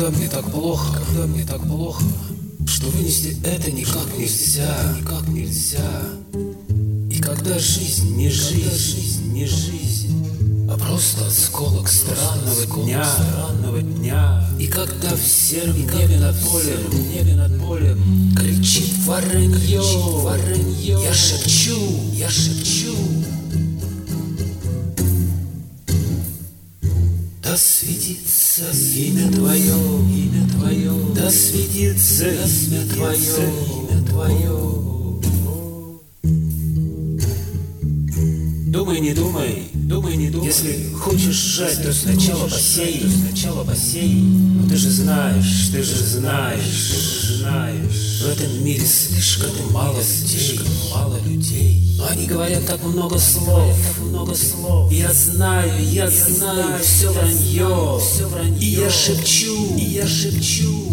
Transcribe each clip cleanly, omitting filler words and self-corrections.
Когда мне так плохо, что вынести это никак нельзя. И когда жизнь не жизнь, а просто осколок странного дня. И когда в сером небе над полем кричит воронье, я шепчу. Да светится имя Твое, да светится имя Твое. Думай, не думай. Если хочешь жать, то сначала посей. Но ты же знаешь. В этом мире слишком мало людей. Но они говорят так много слов. Я знаю, все вранье. И я шепчу.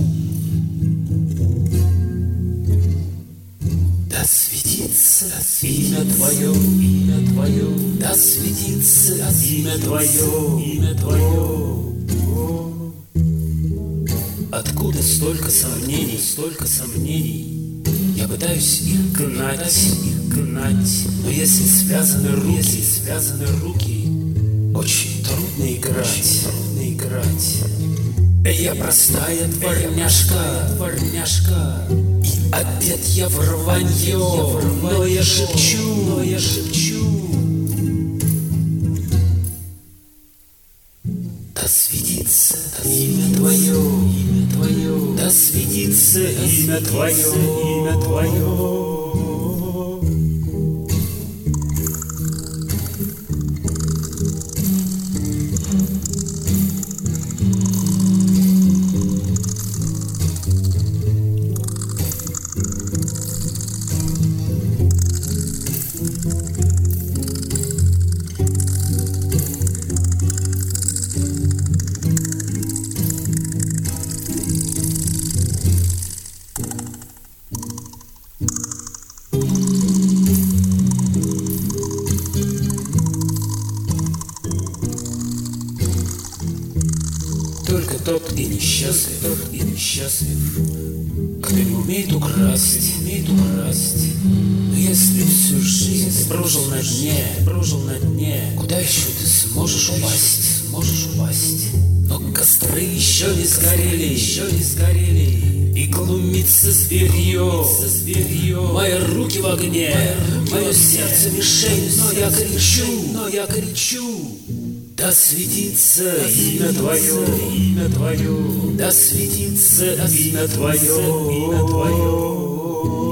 Да светится имя Твое, да светится имя Твое. Откуда столько сомнений? Я пытаюсь их гнать, но если связаны руки, очень трудно играть. Я простая дворняжка, и опять я в рванье, но я шепчу. Да светится имя Твое, да светится имя Твое. Только тот и несчастлив, кто не умеет украсть. Но если всю жизнь прожил на дне, куда еще ты сможешь упасть? Но костры еще не сгорели, и глумится зверье. Мои руки в огне, мое сердце мишень, но я кричу. Да светится имя Твое, да светится имя Твое.